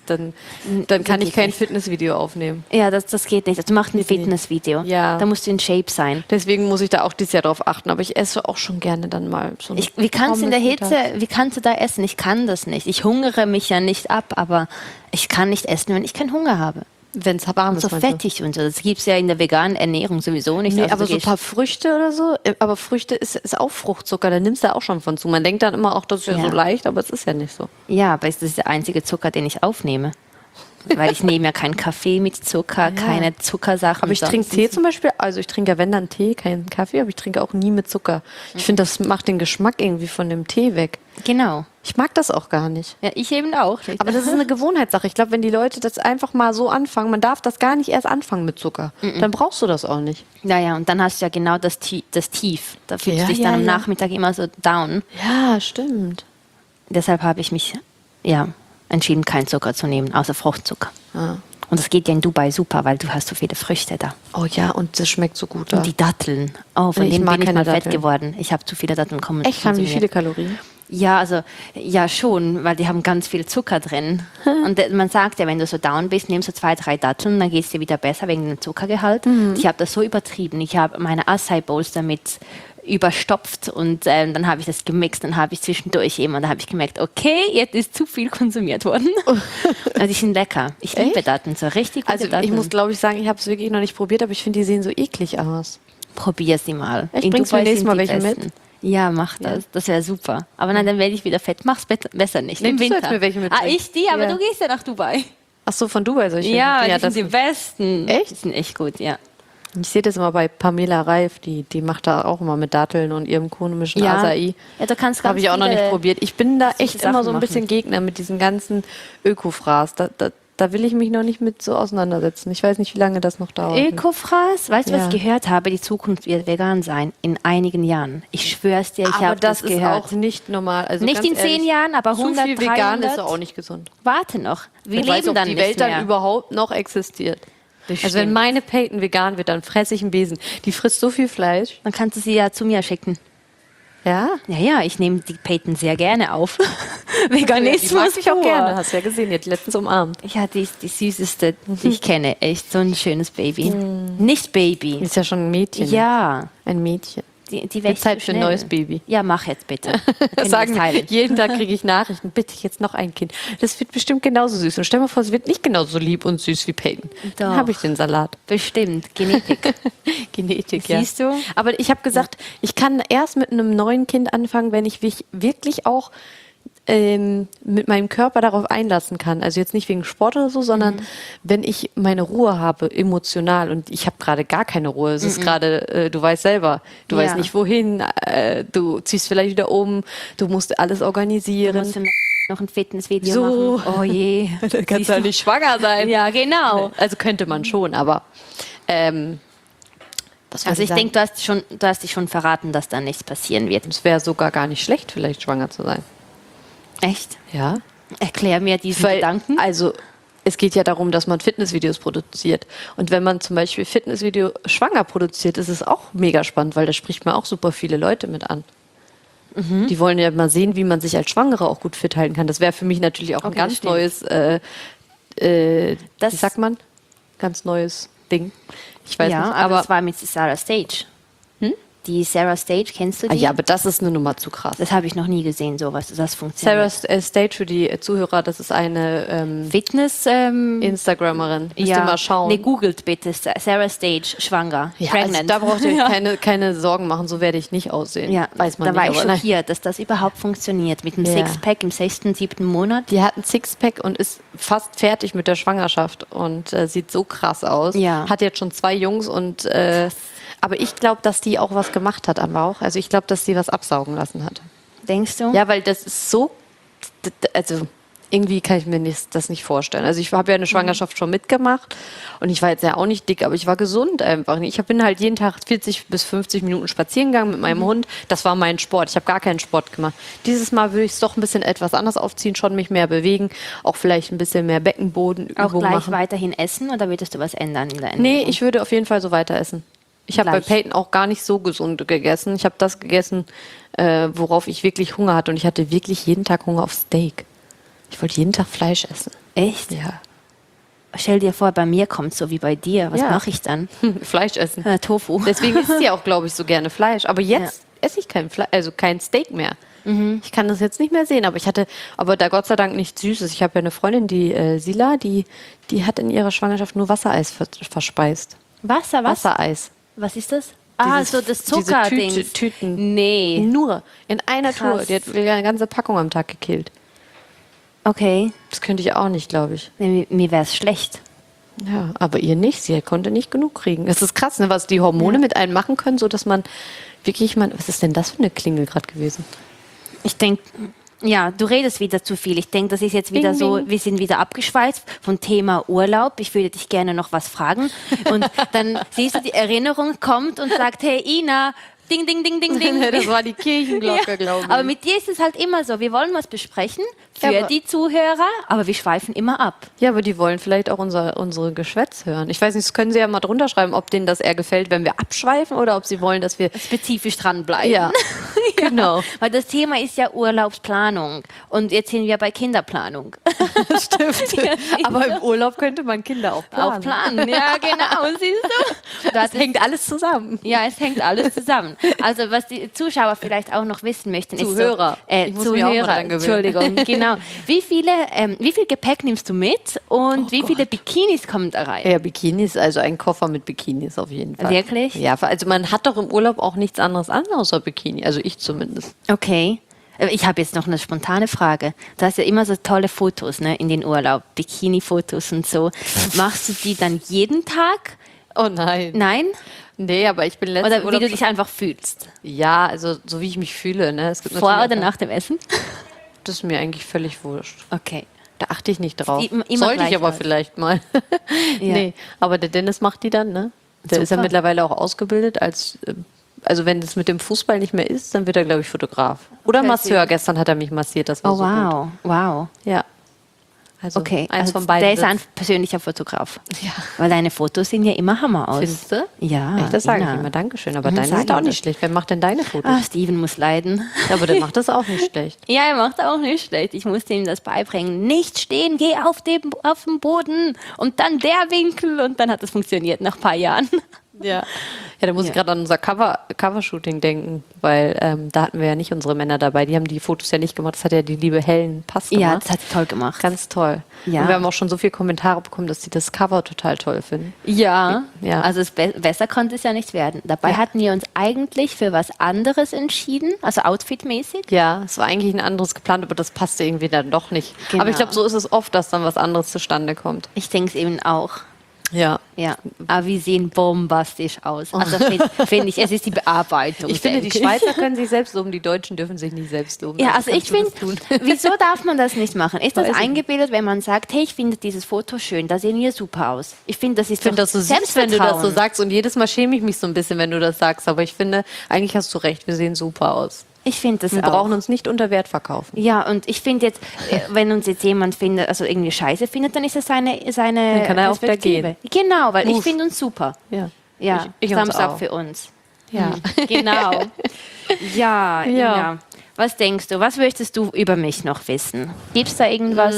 S1: kann ich kein Fitnessvideo aufnehmen.
S2: Ja, das geht nicht. Du machst ein Fitnessvideo.
S1: Ja.
S2: Da musst du in Shape sein.
S1: Deswegen muss ich da auch dieses Jahr drauf achten. Aber ich esse auch schon gerne dann mal so eine
S2: Wie kannst du in der
S1: Pommes
S2: Hitze, wie kannst du da essen? Ich kann das nicht. Ich hungere mich ja nicht ab, aber ich kann nicht essen, wenn ich keinen Hunger habe.
S1: wenn es warm ist.
S2: So fettig und so. Das gibt es ja in der veganen Ernährung sowieso nicht.
S1: Nee,
S2: Also
S1: aber so ein paar Früchte oder so. Aber Früchte ist auch Fruchtzucker, da nimmst du auch schon von zu. Man denkt dann immer auch, das ist ja so leicht, aber es ist ja nicht so.
S2: Ja, aber es ist der einzige Zucker, den ich aufnehme. Weil ich nehme ja keinen Kaffee mit Zucker, keine Zuckersachen.
S1: Aber ich trinke Tee zum Beispiel, also ich trinke ja wenn dann Tee, keinen Kaffee, aber ich trinke auch nie mit Zucker. Ich finde, das macht den Geschmack irgendwie von dem Tee weg.
S2: Genau.
S1: Ich mag das auch gar nicht.
S2: Ja, ich eben auch.
S1: Aber das ist eine Gewohnheitssache. Ich glaube, wenn die Leute das einfach mal so anfangen, man darf das gar nicht erst anfangen mit Zucker, dann brauchst du das auch nicht.
S2: Naja, und dann hast du ja genau das Tief. Da fühlst du dich dann am Nachmittag immer so down.
S1: Ja, stimmt.
S2: Deshalb habe ich mich entschieden, keinen Zucker zu nehmen, außer Fruchtzucker.
S1: Ah.
S2: Und das geht ja in Dubai super, weil du hast so viele Früchte da.
S1: Oh ja, und das schmeckt so gut.
S2: Und die Datteln. Oh, von
S1: Ich
S2: denen
S1: mag
S2: bin ich
S1: keine
S2: mal fett
S1: Datteln.
S2: geworden. Ich habe zu viele Datteln konsumiert.
S1: Echt, haben die viele Kalorien?
S2: Ja, also, ja schon, weil die haben ganz viel Zucker drin. Und man sagt ja, wenn du so down bist, nimmst du 2, 3 Datteln, dann geht es dir wieder besser wegen dem Zuckergehalt. Ich habe das so übertrieben. Ich habe meine Acai Bowls damit überstopft und dann habe ich das gemixt, dann habe ich zwischendurch dann habe ich gemerkt, okay, jetzt ist zu viel konsumiert worden. Also die sind lecker. Ich liebe Datteln, so richtig gute
S1: Also
S2: Datteln.
S1: ich muss, glaube ich, sagen, ich habe es wirklich noch nicht probiert, aber ich finde, die sehen so eklig aus.
S2: Probier sie mal.
S1: Echt? Bringst du mir nächstes Mal welche mit?
S2: Ja, mach das. Ja. Das wäre super. Aber nein, dann werde ich wieder fett. Mach's besser nicht.
S1: Nimmst du jetzt mir welche mit?
S2: Ich die, aber du gehst ja nach Dubai.
S1: Ach so, von Dubai soll ich
S2: Ja, die sind die besten.
S1: Echt?
S2: Die sind echt gut, ja.
S1: Ich sehe das immer bei Pamela Reif, die macht da auch immer mit Datteln und ihrem komischen Acai.
S2: Ja, du kannst
S1: Habe ich auch noch nicht probiert. Ich bin da echt
S2: Sachen
S1: immer so ein
S2: machen.
S1: bisschen Gegner mit diesen ganzen Ökofraß. Da will ich mich noch nicht mit so auseinandersetzen. Ich weiß nicht, wie lange das noch dauert.
S2: Ökofraß? Weißt du, was
S1: Ja.
S2: ich gehört habe? Die Zukunft wird vegan sein. In einigen Jahren. Ich schwör's dir, ich
S1: aber
S2: habe
S1: das
S2: das
S1: ist
S2: gehört.
S1: auch nicht normal. Also
S2: Nicht
S1: ganz
S2: in 10
S1: ehrlich,
S2: Jahren, aber
S1: zu
S2: 100,
S1: viel vegan
S2: 300.
S1: ist auch nicht gesund.
S2: Warte noch. Wir
S1: Wer weiß,
S2: leben
S1: ob
S2: dann
S1: die
S2: nicht
S1: Welt
S2: mehr.
S1: dann überhaupt noch existiert. Also wenn
S2: Bestimmt.
S1: meine Peyton vegan wird, dann fresse ich einen Besen. Die frisst so viel Fleisch.
S2: Dann kannst du sie ja zu mir schicken.
S1: Ja?
S2: Ja, ich nehme die Peyton sehr gerne auf.
S1: Die
S2: Veganismus
S1: mag ich auch
S2: pur.
S1: gerne. Hast du ja gesehen, die hat letztens umarmt.
S2: Ja, die ist die süßeste, die ich kenne. Echt so ein schönes Baby. Nicht Baby.
S1: Die ist ja schon ein Mädchen.
S2: Ja.
S1: Ein Mädchen.
S2: Die
S1: Wird Zeit für ein neues Baby.
S2: Ja, mach jetzt bitte. Dann können wir
S1: Sagen,
S2: das teilen.
S1: jeden Tag kriege ich Nachrichten, bitte jetzt noch ein Kind. Das wird bestimmt genauso süß. Und stell mal vor, es wird nicht genauso lieb und süß wie Peyton. Dann
S2: Doch.
S1: habe ich den Salat.
S2: Bestimmt. Genetik.
S1: Genetik, ja.
S2: Siehst du?
S1: Aber ich habe gesagt, ich kann erst mit einem neuen Kind anfangen, wenn ich mich wirklich auch mit meinem Körper darauf einlassen kann. Also jetzt nicht wegen Sport oder so, sondern wenn ich meine Ruhe habe, emotional. Und ich habe gerade gar keine Ruhe. Es ist gerade, du weißt selber, du weißt nicht wohin, du ziehst vielleicht wieder um, du musst alles organisieren.
S2: Musst du noch ein Fitnessvideo
S1: So.
S2: machen? Oh je.
S1: Dann kannst du ja nicht schwanger sein.
S2: Ja, genau.
S1: Also könnte man schon, aber was
S2: Also ich denke, du hast dich schon verraten, dass da nichts passieren wird.
S1: es wäre sogar gar nicht schlecht, vielleicht schwanger zu sein.
S2: Echt?
S1: Ja.
S2: Erklär mir diesen Gedanken.
S1: Also es geht ja darum, dass man Fitnessvideos produziert. Und wenn man zum Beispiel Fitnessvideo schwanger produziert, ist es auch mega spannend, weil da spricht man auch super viele Leute mit an. Die wollen ja mal sehen, wie man sich als Schwangere auch gut fit halten kann. Das wäre für mich natürlich auch ein
S2: Okay,
S1: ganz
S2: stimmt.
S1: neues, wie sagt man? Ganz neues Ding. Ich weiß
S2: ja,
S1: nicht,
S2: aber
S1: aber
S2: das war mit Sarah Stage. Die Sarah Stage, kennst du die?
S1: ja, aber das ist eine Nummer zu krass.
S2: Das habe ich noch nie gesehen, sowas. Das
S1: Sarah
S2: funktioniert.
S1: Stage für die Zuhörer, das ist eine
S2: Fitness,
S1: Instagrammerin. Müsst ihr mal schauen.
S2: Nee, googelt bitte. Sarah Stage, schwanger,
S1: Ja, also
S2: pregnant.
S1: da braucht ihr euch keine Sorgen machen, so werde ich nicht aussehen.
S2: Ja,
S1: Weiß man
S2: da war
S1: nicht,
S2: ich
S1: aber nein.
S2: schockiert, dass das überhaupt funktioniert. Mit dem
S1: Ja.
S2: Sixpack im 6., 7. Monat.
S1: Die hat ein Sixpack und ist fast fertig mit der Schwangerschaft und sieht so krass aus.
S2: Ja.
S1: Hat jetzt schon 2 Jungs und aber ich glaube, dass die auch was gemacht hat am Bauch. Also ich glaube, dass sie was absaugen lassen hat.
S2: Denkst du?
S1: Ja, weil das ist so, also irgendwie kann ich mir das nicht vorstellen. Also ich habe ja eine Schwangerschaft schon mitgemacht und ich war jetzt ja auch nicht dick, aber ich war gesund einfach. Ich bin halt jeden Tag 40 bis 50 Minuten spazieren gegangen mit meinem Hund. Das war mein Sport. Ich habe gar keinen Sport gemacht. Dieses Mal würde ich es doch ein bisschen etwas anders aufziehen, schon mich mehr bewegen, auch vielleicht ein bisschen mehr Beckenbodenübung
S2: Auch gleich
S1: machen.
S2: weiterhin essen oder würdest du was ändern in der
S1: Nee,
S2: Ernährung?
S1: ich würde auf jeden Fall so weiter essen. Ich habe bei
S2: Gleich.
S1: Peyton auch gar nicht so gesund gegessen. Ich habe das gegessen, worauf ich wirklich Hunger hatte. Und ich hatte wirklich jeden Tag Hunger auf Steak. Ich wollte jeden Tag Fleisch essen.
S2: Echt?
S1: Ja.
S2: Stell dir vor, bei mir kommt so wie bei dir. Was
S1: Ja.
S2: mache ich dann?
S1: Fleisch essen.
S2: Tofu.
S1: Deswegen isst sie auch, glaube ich, so gerne Fleisch. Aber jetzt esse ich kein Fleisch, also kein Steak mehr. Ich kann das jetzt nicht mehr sehen, aber ich hatte, aber da Gott sei Dank nichts Süßes. Ich habe ja eine Freundin, die Sila, die hat in ihrer Schwangerschaft nur Wassereis verspeist.
S2: Was?
S1: Wassereis.
S2: Was ist das?
S1: Dieses-
S2: So das
S1: diese
S2: Zuckerding.
S1: Tüten.
S2: Nee.
S1: Nur in einer
S2: Krass.
S1: Tour. Die hat eine ganze Packung am Tag gekillt.
S2: Okay.
S1: Das könnte ich auch nicht, glaube ich.
S2: Nee, mir wäre es schlecht.
S1: Ja, aber ihr nicht. Sie konnte nicht genug kriegen. Es ist krass, ne, was die Hormone mit einem machen können, so dass man wirklich, was ist denn das für eine Klingel gerade gewesen?
S2: Ich denke, ja, du redest wieder zu viel. Ich denke, das ist jetzt wieder
S1: Ding,
S2: so,
S1: ding.
S2: wir sind wieder abgeschweift vom Thema Urlaub. Ich würde dich gerne noch was fragen. Und dann siehst du, die Erinnerung kommt und sagt, hey Ina, ding, ding, ding, ding, ding.
S1: Das war die Kirchenglocke, glaube ich.
S2: Aber mit dir ist es halt immer so, wir wollen was besprechen für
S1: Ja, aber-
S2: die Zuhörer, aber wir schweifen immer ab.
S1: Ja, aber die wollen vielleicht auch unsere Geschwätz hören. Ich weiß nicht, das können sie ja mal drunter schreiben, ob denen das eher gefällt, wenn wir abschweifen oder ob sie wollen, dass wir...
S2: Spezifisch dranbleiben.
S1: Ja, genau.
S2: Weil das Thema ist ja Urlaubsplanung und jetzt sind wir bei Kinderplanung.
S1: Stimmt. Aber im Urlaub könnte man Kinder auch planen.
S2: Auf Planen, ja genau, siehst du?
S1: Das hängt alles zusammen.
S2: Ja, es hängt alles zusammen. Also was die Zuschauer vielleicht auch noch wissen möchten,
S1: Zuhörer.
S2: ist so,
S1: Ich muss mich auch mal dran gewöhnen.
S2: Entschuldigung, genau. Wie viel Gepäck nimmst du mit und wie viele Bikinis kommen da rein?
S1: Ja, Bikinis, also ein Koffer mit Bikinis auf jeden Fall.
S2: Wirklich?
S1: Ja, also man hat doch im Urlaub auch nichts anderes an außer Bikini. Also ich zumindest.
S2: Okay. Ich habe jetzt noch eine spontane Frage. Du hast ja immer so tolle Fotos, ne, in den Urlaub, Bikini-Fotos und so. Machst du die dann jeden Tag?
S1: Oh nein.
S2: Nein?
S1: Nee, aber ich bin letztes
S2: Oder wie du dich einfach fühlst?
S1: Ja, also so wie ich mich fühle. Ne? Es gibt
S2: Vor
S1: natürlich
S2: oder
S1: auch-
S2: nach dem Essen?
S1: Das ist mir eigentlich völlig wurscht.
S2: Okay.
S1: Da achte ich nicht drauf.
S2: Immer
S1: Sollte
S2: gleich
S1: ich aber
S2: aus.
S1: vielleicht mal.
S2: Ja.
S1: Nee, aber der Dennis macht die dann, ne? Der ist ja
S2: Super.
S1: mittlerweile auch ausgebildet als, also wenn es mit dem Fußball nicht mehr ist, dann wird er, glaube ich, Fotograf. Oder
S2: Okay,
S1: Masseur.
S2: süß.
S1: Gestern hat er mich massiert, das war
S2: Oh
S1: so gut.
S2: wow, wow.
S1: Ja. Also
S2: Okay,
S1: eins
S2: also
S1: von beiden.
S2: der ist ein
S1: wird's.
S2: persönlicher Fotograf.
S1: Ja.
S2: Weil deine Fotos sehen ja immer Hammer aus.
S1: Findest du?
S2: Ja.
S1: Echt, das sage ich
S2: Ina.
S1: immer. Dankeschön. Aber
S2: Mhm,
S1: deine
S2: sag
S1: sind auch
S2: ihm
S1: nicht
S2: das.
S1: schlecht. Wer macht denn deine Fotos?
S2: Ah, Steven muss leiden.
S1: Ja, aber der macht das auch nicht schlecht.
S2: Ja, er macht auch nicht schlecht. Ich musste ihm das beibringen. Nicht stehen, geh auf den Boden und dann der Winkel und dann hat es funktioniert nach ein paar Jahren.
S1: Ja. Ja, da muss ich gerade an unser Covershooting denken, weil da hatten wir ja nicht unsere Männer dabei. Die haben die Fotos ja nicht gemacht. Das hat ja die liebe Helen Pass gemacht.
S2: Ja, das hat sie toll gemacht.
S1: Ganz toll.
S2: Ja.
S1: Und wir haben auch schon so viele Kommentare bekommen, dass sie das Cover total toll finden.
S2: Ja,
S1: Ja.
S2: also besser konnte es ja nicht werden. Dabei
S1: Ja.
S2: hatten wir uns eigentlich für was anderes entschieden, also outfitmäßig.
S1: Ja, es war eigentlich ein anderes geplant, aber das passte irgendwie dann doch nicht.
S2: Genau.
S1: Aber ich glaube, so ist es oft, dass dann was anderes zustande kommt.
S2: Ich denke es eben auch.
S1: Ja.
S2: Ja, aber wir sehen bombastisch aus. Also finde ich, es ist die Bearbeitung.
S1: Ich finde, die
S2: denke
S1: Schweizer können sich selbst loben, die Deutschen dürfen sich nicht selbst loben.
S2: Ja, also ich
S1: kannst
S2: finde,
S1: du das tun.
S2: wieso darf man das nicht machen? Ist das
S1: Weiß ich
S2: eingebildet, wenn man sagt, hey, ich finde dieses Foto schön, da sehen wir super aus? Ich finde, das ist
S1: Ich finde das so süß, wenn du das so sagst. Und jedes Mal schäme ich mich so ein bisschen, wenn du das sagst. Aber ich finde, eigentlich hast du recht, wir sehen super aus.
S2: Ich finde das
S1: Wir
S2: auch.
S1: brauchen uns nicht unter Wert verkaufen.
S2: Ja, und ich finde jetzt, wenn uns jetzt jemand findet, also irgendwie scheiße findet, dann ist es seine
S1: Dann kann er auch wieder
S2: Perspektive. Genau, weil ich
S1: Move.
S2: finde uns super.
S1: Ja.
S2: Ja,
S1: Ich uns
S2: Thumbs up
S1: auch.
S2: für uns.
S1: Ja.
S2: Genau. Ja,
S1: Ja.
S2: Ina. Was denkst du? Was möchtest du über mich noch wissen? Gibt es da irgendwas?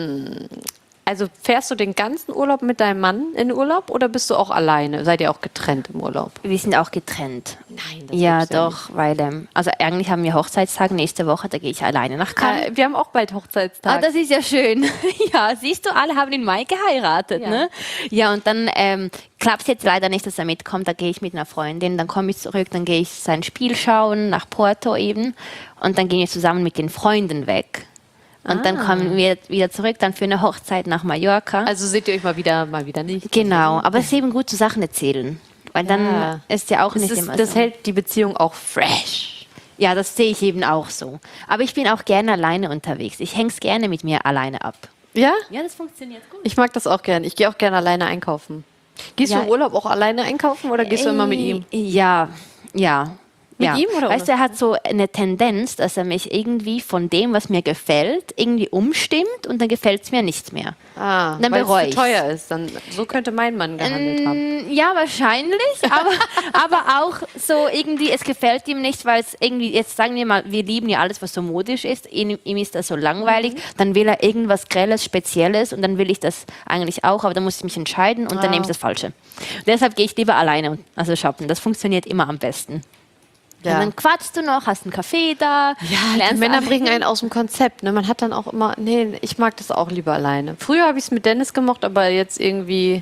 S1: Also fährst du den ganzen Urlaub mit deinem Mann in Urlaub oder bist du auch alleine? Seid ihr auch getrennt im Urlaub?
S2: Wir sind auch getrennt.
S1: Nein,
S2: Ja, doch, weil, also eigentlich haben wir Hochzeitstag nächste Woche, da gehe ich alleine nach Cannes.
S1: Wir haben auch bald Hochzeitstag.
S2: Ah, das ist ja schön. Ja, siehst du, alle haben im Mai geheiratet,
S1: Ja.
S2: ne? Ja, und dann klappt es jetzt leider nicht, dass er mitkommt. Da gehe ich mit einer Freundin, dann komme ich zurück, dann gehe ich sein Spiel schauen, nach Porto eben. Und dann gehen wir zusammen mit den Freunden weg. Und dann kommen wir wieder zurück, dann für eine Hochzeit nach Mallorca.
S1: Also seht ihr euch mal wieder nicht.
S2: Genau, aber es ist eben gut, zu Sachen erzählen. Weil dann ist ja auch
S1: Das,
S2: nicht immer
S1: das
S2: so.
S1: hält die Beziehung auch fresh.
S2: Ja, das sehe ich eben auch so. Aber ich bin auch gerne alleine unterwegs. Ich hänge es gerne mit mir alleine ab.
S1: Ja?
S2: Ja, das funktioniert gut.
S1: Ich mag das auch gerne. Ich gehe auch gerne alleine einkaufen. Gehst du im Urlaub auch alleine einkaufen oder gehst du immer mit ihm?
S2: Ja.
S1: Mit ihm oder
S2: Weißt du, er hat so eine Tendenz, dass er mich irgendwie von dem, was mir gefällt, irgendwie umstimmt und dann gefällt es mir nicht mehr.
S1: Dann
S2: dann
S1: weil
S2: bereue
S1: es
S2: ich's.
S1: zu teuer ist. Dann, so könnte mein Mann gehandelt haben.
S2: Ja, wahrscheinlich, aber auch so irgendwie, es gefällt ihm nicht, weil es irgendwie, jetzt sagen wir mal, wir lieben ja alles, was so modisch ist, ihm ist das so langweilig, dann will er irgendwas Grelles, Spezielles und dann will ich das eigentlich auch, aber dann muss ich mich entscheiden und dann nehme ich das Falsche. Und deshalb gehe ich lieber alleine, also shoppen, das funktioniert immer am besten.
S1: Ja.
S2: Und dann quatschst du noch, hast einen Kaffee da.
S1: Die Männer bringen einen aus dem Konzept. Ne? Man hat dann auch immer, nee, ich mag das auch lieber alleine. Früher habe ich es mit Dennis gemocht, aber jetzt irgendwie...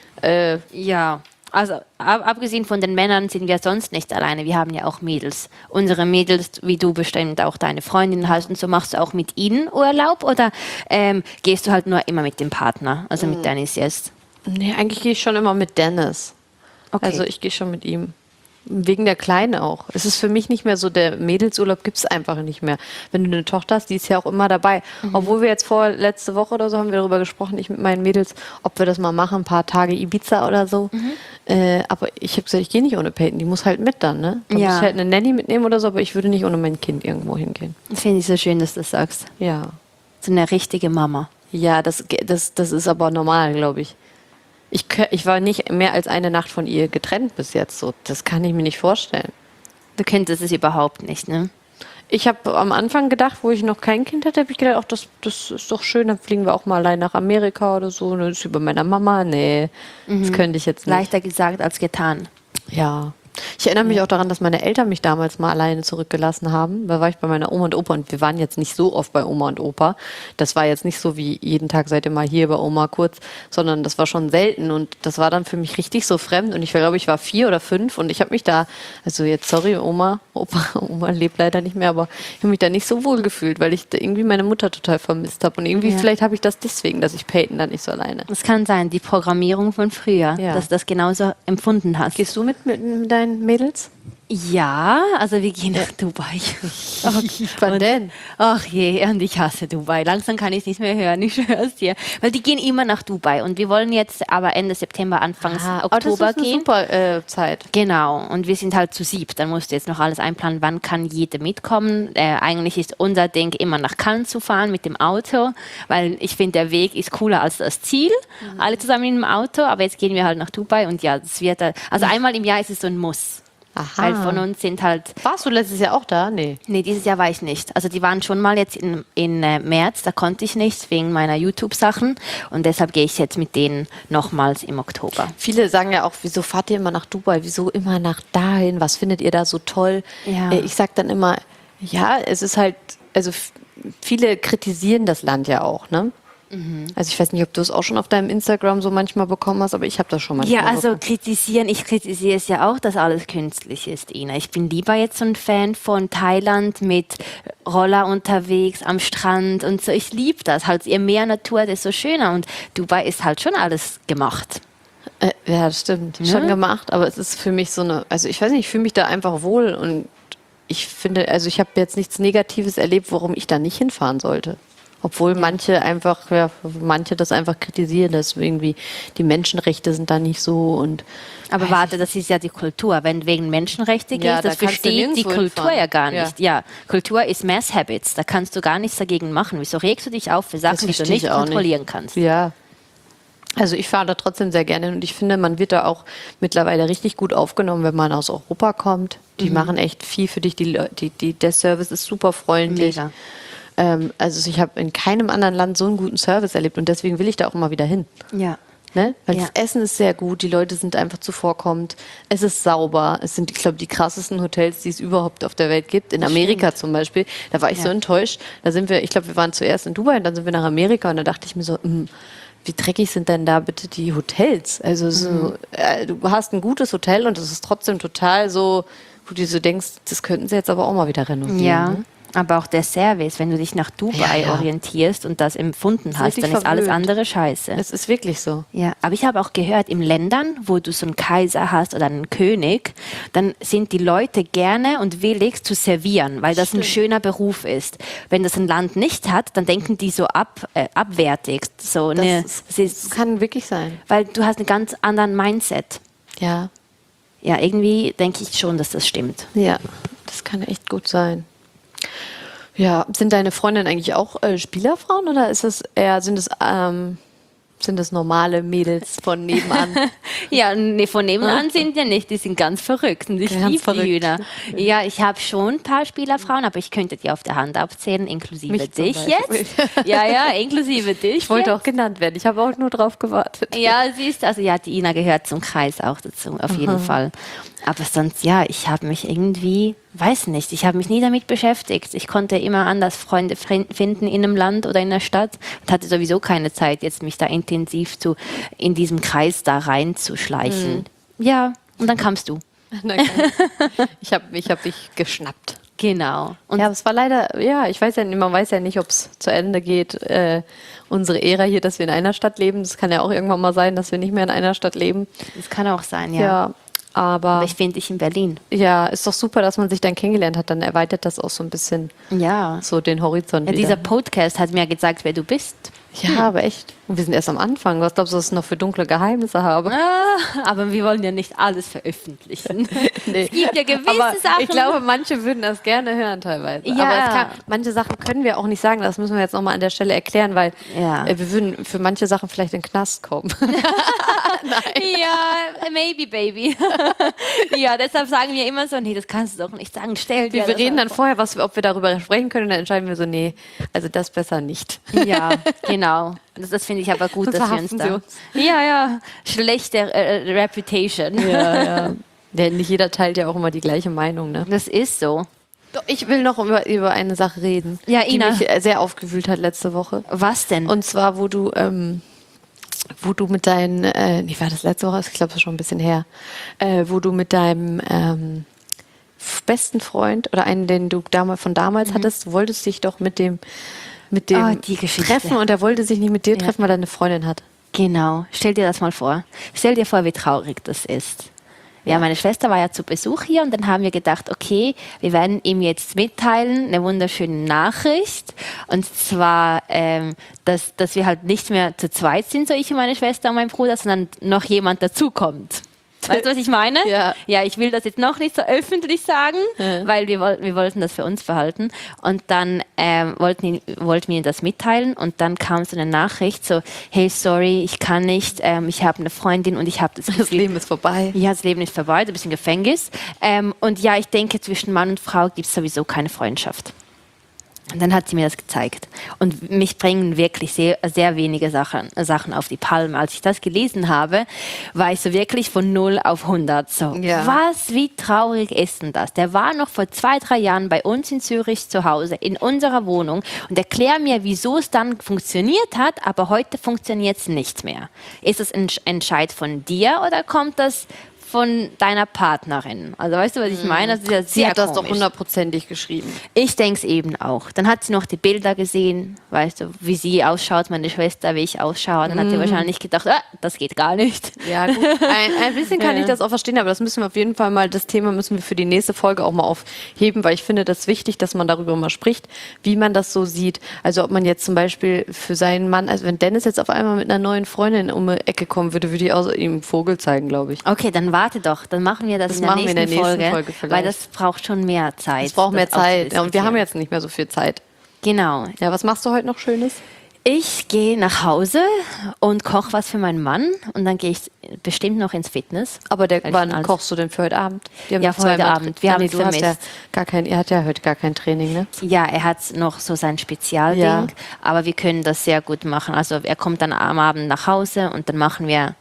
S2: Ja, also abgesehen von den Männern sind wir sonst nicht alleine. Wir haben ja auch Mädels. Unsere Mädels, wie du bestimmt auch deine Freundin hast und so, machst du auch mit ihnen Urlaub oder gehst du halt nur immer mit dem Partner, also mit Dennis jetzt?
S1: Nee, eigentlich gehe ich schon immer mit Dennis.
S2: Okay.
S1: Also ich gehe schon mit ihm. Wegen der Kleinen auch. Es ist für mich nicht mehr so, der Mädelsurlaub gibt es einfach nicht mehr. Wenn du eine Tochter hast, die ist ja auch immer dabei. Obwohl wir jetzt letzte Woche oder so haben wir darüber gesprochen, ich mit meinen Mädels, ob wir das mal machen, ein paar Tage Ibiza oder so. Aber ich habe gesagt, ich gehe nicht ohne Peyton, die muss halt mit dann, ne? Da muss ich halt eine Nanny mitnehmen oder so, aber ich würde nicht ohne mein Kind irgendwo hingehen.
S2: Finde ich so schön, dass du das sagst.
S1: Ja.
S2: So eine richtige Mama.
S1: Ja, das ist aber normal, glaube ich. Ich war nicht mehr als eine Nacht von ihr getrennt bis jetzt. So. Das kann ich mir nicht vorstellen.
S2: Du könntest es überhaupt nicht, ne?
S1: Ich habe am Anfang gedacht, wo ich noch kein Kind hatte, habe ich gedacht, ach, das ist doch schön, dann fliegen wir auch mal allein nach Amerika oder so. Und das ist über meiner Mama. Nee, das könnte ich jetzt nicht.
S2: Leichter gesagt als getan.
S1: Ja. Ich erinnere mich auch daran, dass meine Eltern mich damals mal alleine zurückgelassen haben. Da war ich bei meiner Oma und Opa und wir waren jetzt nicht so oft bei Oma und Opa. Das war jetzt nicht so wie jeden Tag seid ihr mal hier bei Oma kurz, sondern das war schon selten und das war dann für mich richtig so fremd und ich glaube, ich war 4 oder 5 und ich habe mich da, also jetzt sorry Oma, Oma lebt leider nicht mehr, aber ich habe mich da nicht so wohl gefühlt, weil ich da irgendwie meine Mutter total vermisst habe und irgendwie vielleicht habe ich das deswegen, dass ich Peyton dann nicht so alleine.
S2: Das kann sein, die Programmierung von früher,
S1: Ja.
S2: dass du das genauso empfunden hast.
S1: Gehst du mit deinen Mädels?
S2: Ja, also wir gehen nach Dubai.
S1: Wann denn?
S2: Ach je, und ich hasse Dubai. Langsam kann ich es nicht mehr hören, ich schwör's dir. Weil die gehen immer nach Dubai und wir wollen jetzt aber Ende September, Anfang Oktober
S1: das ist eine
S2: gehen.
S1: super Zeit.
S2: Genau, und wir sind halt zu 7. Dann musst du jetzt noch alles einplanen, wann kann jede mitkommen. Eigentlich ist unser Ding, immer nach Cannes zu fahren mit dem Auto, weil ich finde, der Weg ist cooler als das Ziel. Alle zusammen in einem Auto, aber jetzt gehen wir halt nach Dubai und ja, das wird halt, also einmal im Jahr ist es so ein Muss.
S1: Aha.
S2: Weil von uns sind halt...
S1: Warst du letztes Jahr auch da? Nee.
S2: Nee, dieses Jahr war ich nicht. Also die waren schon mal jetzt in März, da konnte ich nicht, wegen meiner YouTube-Sachen. Und deshalb gehe ich jetzt mit denen nochmals im Oktober.
S1: Viele sagen ja auch, wieso fahrt ihr immer nach Dubai? Wieso immer nach dahin? Was findet ihr da so toll?
S2: Ja.
S1: Ich sag dann immer, ja, es ist halt, also viele kritisieren das Land ja auch, ne? Also ich weiß nicht, ob du es auch schon auf deinem Instagram so manchmal bekommen hast, aber ich habe das schon manchmal
S2: Ja, also
S1: bekommen.
S2: ich kritisiere es ja auch, dass alles künstlich ist, Ina. Ich bin lieber jetzt so ein Fan von Thailand mit Roller unterwegs am Strand und so. Ich liebe das. Halt, je mehr Natur, desto schöner. Und Dubai ist halt schon alles gemacht.
S1: Ja, das stimmt. Schon gemacht, aber es ist für mich so eine, also ich weiß nicht, ich fühle mich da einfach wohl und ich finde, also ich habe jetzt nichts Negatives erlebt, warum ich da nicht hinfahren sollte. Obwohl manche das einfach kritisieren, dass irgendwie die Menschenrechte sind da nicht so und.
S2: Aber warte, das ist ja die Kultur. Wenn wegen Menschenrechte geht,
S1: Ja, da
S2: das
S1: kannst du
S2: versteht die
S1: nirgendwo
S2: Kultur
S1: hinfahren.
S2: ja gar
S1: Ja.
S2: nicht. Ja, Kultur ist Mass Habits. Da kannst du gar nichts dagegen machen. Wieso regst du dich auf für Sachen, die du
S1: verstehe
S2: nicht
S1: ich auch
S2: kontrollieren kannst?
S1: Ja. Also ich fahre da trotzdem sehr gerne hin und ich finde, man wird da auch mittlerweile richtig gut aufgenommen, wenn man aus Europa kommt. Die machen echt viel für dich. Der Service ist super freundlich.
S2: Mega.
S1: Also ich habe in keinem anderen Land so einen guten Service erlebt und deswegen will ich da auch immer wieder hin.
S2: Ja.
S1: Ne? Weil
S2: Ja.
S1: das Essen ist sehr gut, die Leute sind einfach zuvorkommend, es ist sauber, es sind, ich glaube, die krassesten Hotels, die es überhaupt auf der Welt gibt. In Amerika zum Beispiel, da war ich so enttäuscht. Ich glaube, wir waren zuerst in Dubai und dann sind wir nach Amerika und da dachte ich mir so, wie dreckig sind denn da bitte die Hotels? Also so, du hast ein gutes Hotel und es ist trotzdem total so, wo du so denkst, das könnten sie jetzt aber auch mal wieder renovieren.
S2: Ja.
S1: Ne?
S2: Aber auch der Service, wenn du dich nach Dubai orientierst und das empfunden hast, dann ist alles andere scheiße.
S1: Es ist wirklich so.
S2: Ja, aber ich habe auch gehört, in Ländern, wo du so einen Kaiser hast oder einen König, dann sind die Leute gerne und willig zu servieren, weil das ein schöner Beruf ist. Wenn das ein Land nicht hat, dann denken die so abwertig. So,
S1: Das kann wirklich sein.
S2: Weil du hast einen ganz anderen Mindset.
S1: Ja.
S2: Ja, irgendwie denke ich schon, dass das stimmt.
S1: Ja, das kann echt gut sein. Ja, sind deine Freundinnen eigentlich auch Spielerfrauen oder ist es eher, sind es normale Mädels von nebenan?
S2: Ja, nee, von nebenan sind ja nicht, die sind ganz verrückt und ich liebe die Hühner. Ja, ich habe schon ein paar Spielerfrauen, aber ich könnte die auf der Hand abzählen, inklusive
S1: Mich zum
S2: dich
S1: Beispiel.
S2: jetzt. Ja, inklusive dich.
S1: Ich wollte auch genannt werden, ich habe auch nur drauf gewartet.
S2: Ja, siehst, also ja, die Ina gehört zum Kreis auch dazu, auf jeden Fall. Aber sonst, ja, ich habe mich irgendwie, weiß nicht, ich habe mich nie damit beschäftigt. Ich konnte immer anders Freunde finden in einem Land oder in einer Stadt und hatte sowieso keine Zeit, jetzt mich da intensiv in diesem Kreis da reinzuschleichen. Ja, und dann kamst du.
S1: Ich hab dich geschnappt.
S2: Genau.
S1: Und ja, es war leider, ja, ich weiß ja nicht, man weiß ja nicht, ob es zu Ende geht, unsere Ära hier, dass wir in einer Stadt leben. Das kann ja auch irgendwann mal sein, dass wir nicht mehr in einer Stadt leben.
S2: Das kann auch sein, ja.
S1: Ja, aber
S2: ich finde dich in Berlin.
S1: Ja, ist doch super, dass man sich dann kennengelernt hat. Dann erweitert das auch so ein bisschen so den Horizont.
S2: Ja,
S1: wieder.
S2: dieser Podcast hat mir gezeigt, wer du bist.
S1: Ja, aber echt. Und wir sind erst am Anfang. Was glaubst du, was ich noch für dunkle Geheimnisse habe?
S2: Aber wir wollen ja nicht alles veröffentlichen.
S1: Nee.
S2: Es gibt ja gewisse
S1: aber
S2: Sachen.
S1: Ich glaube, manche würden das gerne hören teilweise.
S2: Ja.
S1: Aber manche Sachen können wir auch nicht sagen. Das müssen wir jetzt nochmal an der Stelle erklären, weil wir würden für manche Sachen vielleicht in den Knast kommen.
S2: Nein. Ja, maybe, baby. Ja, deshalb sagen wir immer so, nee, das kannst du doch nicht sagen.
S1: Wir reden dann vorher, ob wir darüber sprechen können, und dann entscheiden wir so, nee, also das besser nicht.
S2: Ja, genau. Das finde ich aber gut, dass wir uns da... Ja, schlechte Reputation.
S1: Ja. Nicht jeder teilt ja auch immer die gleiche Meinung, ne?
S2: Das ist so.
S1: Doch, ich will noch über eine Sache reden,
S2: ja,
S1: die mich sehr aufgewühlt hat letzte Woche.
S2: Was denn?
S1: Und zwar, wo du mit deinen, nee, war das letzte Woche? Ich glaube, das ist schon ein bisschen her. Wo du mit deinem besten Freund oder einen, den du von damals hattest, du wolltest dich doch mit dem treffen und er wollte sich nicht mit dir treffen, weil er eine Freundin hat.
S2: Genau. Stell dir das mal vor. Stell dir vor, wie traurig das ist. Ja, meine Schwester war ja zu Besuch hier und dann haben wir gedacht, okay, wir werden ihm jetzt mitteilen, eine wunderschöne Nachricht. Und zwar, dass wir halt nicht mehr zu zweit sind, so ich und meine Schwester und mein Bruder, sondern noch jemand dazukommt. Weißt du, was ich meine?
S1: Ja.
S2: Ja, ich will das jetzt noch nicht so öffentlich sagen, weil wir wollten das für uns behalten. Und dann wollten wir ihm das mitteilen und dann kam so eine Nachricht so, hey, sorry, ich kann nicht, ich habe eine Freundin und ich habe das Gefühl...
S1: Das Leben ist vorbei.
S2: Ja, das Leben ist vorbei, du bist im Gefängnis. Und ja, ich denke, zwischen Mann und Frau gibt es sowieso keine Freundschaft. Und dann hat sie mir das gezeigt. Und mich bringen wirklich sehr, sehr wenige Sachen auf die Palme. Als ich das gelesen habe, war ich so wirklich von 0 auf 100. So, wie traurig ist denn das? Der war noch vor 2-3 Jahren bei uns in Zürich zu Hause, in unserer Wohnung. Und erklär mir, wieso es dann funktioniert hat, aber heute funktioniert es nicht mehr. Ist es ein Entscheid von dir oder kommt das von deiner Partnerin? Also weißt du, was ich meine? Das ist ja sehr
S1: Sie hat das
S2: komisch.
S1: doch 100%ig geschrieben.
S2: Ich denke es eben auch. Dann hat sie noch die Bilder gesehen, weißt du, wie sie ausschaut, meine Schwester, wie ich ausschaue. Dann hat sie wahrscheinlich gedacht, das geht gar nicht.
S1: Ja, gut. Ein bisschen kann ich das auch verstehen, aber das müssen wir auf jeden Fall mal, das Thema müssen wir für die nächste Folge auch mal aufheben, weil ich finde das wichtig, dass man darüber mal spricht, wie man das so sieht. Also ob man jetzt zum Beispiel für seinen Mann, also wenn Dennis jetzt auf einmal mit einer neuen Freundin um die Ecke kommen würde, würde ich auch ihm einen Vogel zeigen, glaube ich.
S2: Okay, dann warte doch, dann machen wir das in der nächsten Folge weil das braucht schon mehr Zeit.
S1: Es braucht mehr Zeit. Ja, und wir haben jetzt nicht mehr so viel Zeit.
S2: Genau.
S1: Ja, was machst du heute noch Schönes?
S2: Ich gehe nach Hause und koche was für meinen Mann und dann gehe ich bestimmt noch ins Fitness.
S1: Aber wann kochst du denn für heute Abend?
S2: Ja, für heute Abend. Wir haben es
S1: vermisst. Er hat ja heute gar kein Training, ne?
S2: Ja, er hat noch so sein Spezialding, aber wir können das sehr gut machen. Also er kommt dann am Abend nach Hause und dann machen wir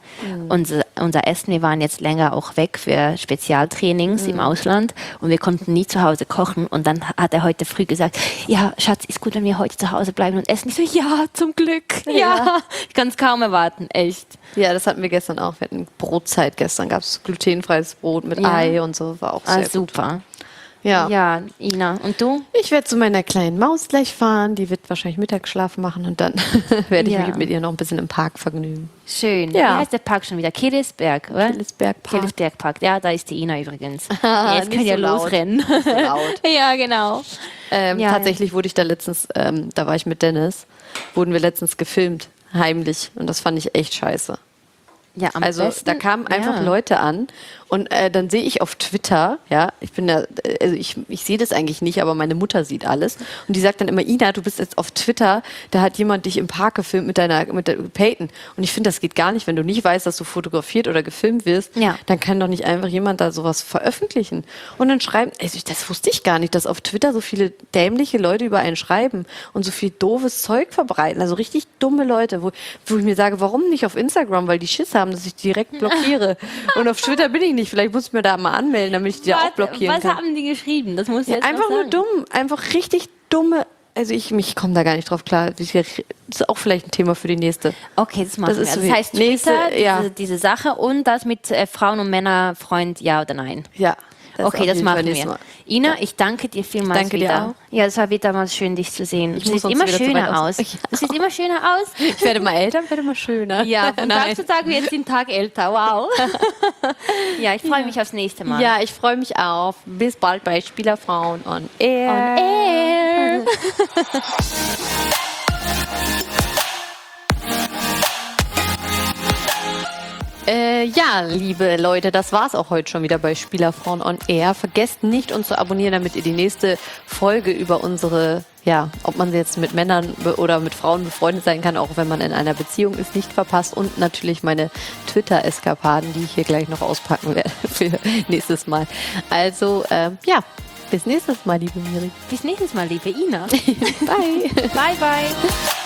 S2: unser Essen. Wir waren jetzt länger auch weg für Spezialtrainings im Ausland und wir konnten nie zu Hause kochen. Und dann hat er heute früh gesagt, ja, Schatz, ist gut, wenn wir heute zu Hause bleiben und essen. Ich so, ja, zum Glück. Ja. Ich kann es kaum erwarten, echt.
S1: Ja, das hatten wir gestern auch. Wir hatten Brotzeit gestern. Gab es glutenfreies Brot mit Ei und so. War auch sehr
S2: super.
S1: Ja.
S2: Ja, Ina. Und du?
S1: Ich werde zu meiner kleinen Maus gleich fahren. Die wird wahrscheinlich Mittagsschlaf machen und dann werde ich
S2: Ja.
S1: mich mit ihr noch ein bisschen im Park vergnügen.
S2: Schön.
S1: Ja.
S2: Wie heißt der Park schon wieder? Killisberg, oder?
S1: Killisberg-Park.
S2: Killisberg-Park. Ja, da ist die Ina übrigens.
S1: Ah,
S2: Jetzt
S1: nicht
S2: kann ja
S1: so laut.
S2: losrennen.
S1: Nicht so laut.
S2: Ja, genau. Ja.
S1: Tatsächlich wurde ich da letztens, da war ich mit Dennis, wurden wir letztens gefilmt, heimlich. Und das fand ich echt scheiße.
S2: Ja, am
S1: Also
S2: besten,
S1: da kamen einfach Leute an und dann sehe ich auf Twitter, ja, ich bin da, also ich sehe das eigentlich nicht, aber meine Mutter sieht alles und die sagt dann immer, Ina, du bist jetzt auf Twitter, da hat jemand dich im Park gefilmt mit der Peyton und ich finde, das geht gar nicht, wenn du nicht weißt, dass du fotografiert oder gefilmt wirst,
S2: Ja.
S1: dann kann doch nicht einfach jemand da sowas veröffentlichen und dann schreiben, also das wusste ich gar nicht, dass auf Twitter so viele dämliche Leute über einen schreiben und so viel doofes Zeug verbreiten, also richtig dumme Leute, wo ich mir sage, warum nicht auf Instagram, weil die Schiss haben, dass ich direkt blockiere. Und auf Twitter bin ich nicht. Vielleicht muss ich mir da mal anmelden, damit ich die auch blockieren
S2: Was
S1: kann.
S2: haben die geschrieben? Das muss ich
S1: Ja,
S2: jetzt
S1: einfach
S2: mal
S1: nur
S2: sagen.
S1: dumm. Einfach richtig dumme. Also ich komme da gar nicht drauf klar. Das ist auch vielleicht ein Thema für die nächste.
S2: Okay, das machen
S1: Das
S2: wir.
S1: ist so
S2: Das
S1: wie-
S2: heißt
S1: nächste,
S2: Twitter,
S1: ja.
S2: diese Sache und das mit Frauen und Männer, Freund, ja oder nein.
S1: Ja.
S2: Okay,
S1: auf
S2: das
S1: jeden Fall
S2: machen
S1: nächstes
S2: wir.
S1: Mal.
S2: Ina, ich danke dir vielmals
S1: Danke dir
S2: wieder.
S1: auch.
S2: Ja, es war wieder mal schön, dich zu sehen. Du
S1: muss
S2: siehst
S1: sonst
S2: immer
S1: wieder zu
S2: schöner
S1: weit aus.
S2: aus. Du siehst immer schöner aus.
S1: Ich werde mal älter, werde mal schöner.
S2: Ja, von
S1: Nein.
S2: Tag zu Tag wird den Tag älter. Wow. Ja, ich freue mich aufs nächste Mal.
S1: Ja, ich freue mich auf. Bis bald bei Spielerfrauen on Air.
S2: On air.
S1: Ja, liebe Leute, das war's auch heute schon wieder bei Spielerfrauen on Air. Vergesst nicht, uns zu abonnieren, damit ihr die nächste Folge über unsere, ja, ob man jetzt mit Männern oder mit Frauen befreundet sein kann, auch wenn man in einer Beziehung ist, nicht verpasst. Und natürlich meine Twitter-Eskapaden, die ich hier gleich noch auspacken werde für nächstes Mal. Also, ja, bis nächstes Mal, liebe Miri.
S2: Bis nächstes Mal, liebe Ina.
S1: Bye.
S2: Bye, bye.